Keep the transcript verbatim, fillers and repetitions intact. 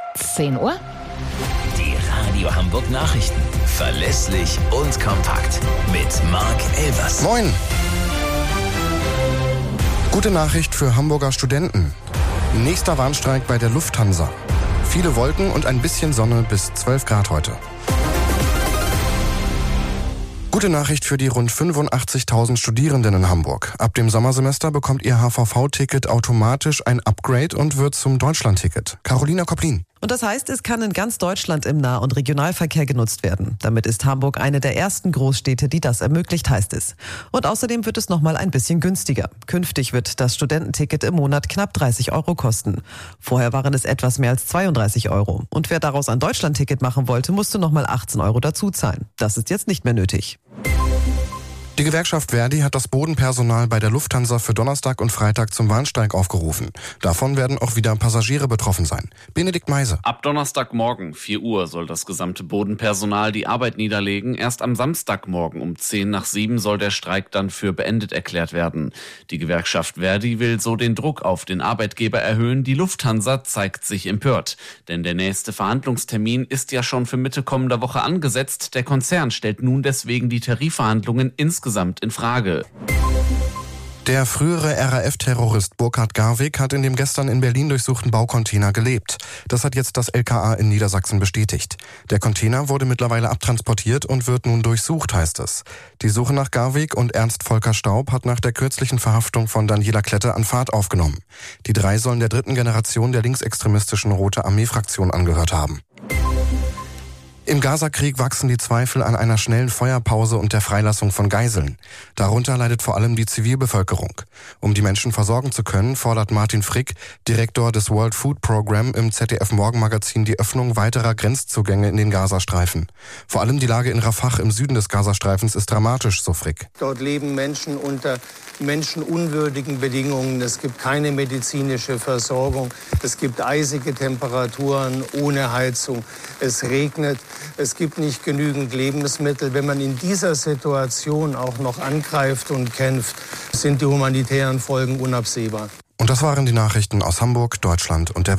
zehn Uhr. Die Radio Hamburg Nachrichten. Verlässlich und kompakt. Mit Marc Elvers. Moin. Gute Nachricht für Hamburger Studenten. Nächster Warnstreik bei der Lufthansa. Viele Wolken und ein bisschen Sonne bis zwölf Grad heute. Gute Nachricht für die rund fünfundachtzigtausend Studierenden in Hamburg. Ab dem Sommersemester bekommt ihr H V V-Ticket automatisch ein Upgrade und wird zum Deutschland-Ticket. Carolina Koplin. Und das heißt, es kann in ganz Deutschland im Nah- und Regionalverkehr genutzt werden. Damit ist Hamburg eine der ersten Großstädte, die das ermöglicht, heißt es. Und außerdem wird es nochmal ein bisschen günstiger. Künftig wird das Studententicket im Monat knapp dreißig Euro kosten. Vorher waren es etwas mehr als zweiunddreißig Euro. Und wer daraus ein Deutschland-Ticket machen wollte, musste nochmal achtzehn Euro dazu zahlen. Das ist jetzt nicht mehr nötig. Die Gewerkschaft Verdi hat das Bodenpersonal bei der Lufthansa für Donnerstag und Freitag zum Warnstreik aufgerufen. Davon werden auch wieder Passagiere betroffen sein. Benedikt Meise. Ab Donnerstagmorgen, vier Uhr, soll das gesamte Bodenpersonal die Arbeit niederlegen. Erst am Samstagmorgen um zehn nach sieben soll der Streik dann für beendet erklärt werden. Die Gewerkschaft Verdi will so den Druck auf den Arbeitgeber erhöhen. Die Lufthansa zeigt sich empört. Denn der nächste Verhandlungstermin ist ja schon für Mitte kommender Woche angesetzt. Der Konzern stellt nun deswegen die Tarifverhandlungen insgesamt in Frage. Der frühere R A F-Terrorist Burkhard Garwig hat in dem gestern in Berlin durchsuchten Baucontainer gelebt. Das hat jetzt das L K A in Niedersachsen bestätigt. Der Container wurde mittlerweile abtransportiert und wird nun durchsucht, heißt es. Die Suche nach Garwig und Ernst Volker Staub hat nach der kürzlichen Verhaftung von Daniela Klette an Fahrt aufgenommen. Die drei sollen der dritten Generation der linksextremistischen Rote Armee-Fraktion angehört haben. Im Gazakrieg wachsen die Zweifel an einer schnellen Feuerpause und der Freilassung von Geiseln. Darunter leidet vor allem die Zivilbevölkerung. Um die Menschen versorgen zu können, fordert Martin Frick, Direktor des World Food Program, im Z D F-Morgenmagazin die Öffnung weiterer Grenzzugänge in den Gazastreifen. Vor allem die Lage in Rafah im Süden des Gazastreifens ist dramatisch, so Frick. Dort leben Menschen unter menschenunwürdigen Bedingungen. Es gibt keine medizinische Versorgung. Es gibt eisige Temperaturen ohne Heizung. Es regnet. Es gibt nicht genügend Lebensmittel. Wenn man in dieser Situation auch noch angreift und kämpft, sind die humanitären Folgen unabsehbar. Und das waren die Nachrichten aus Hamburg, Deutschland und der Welt.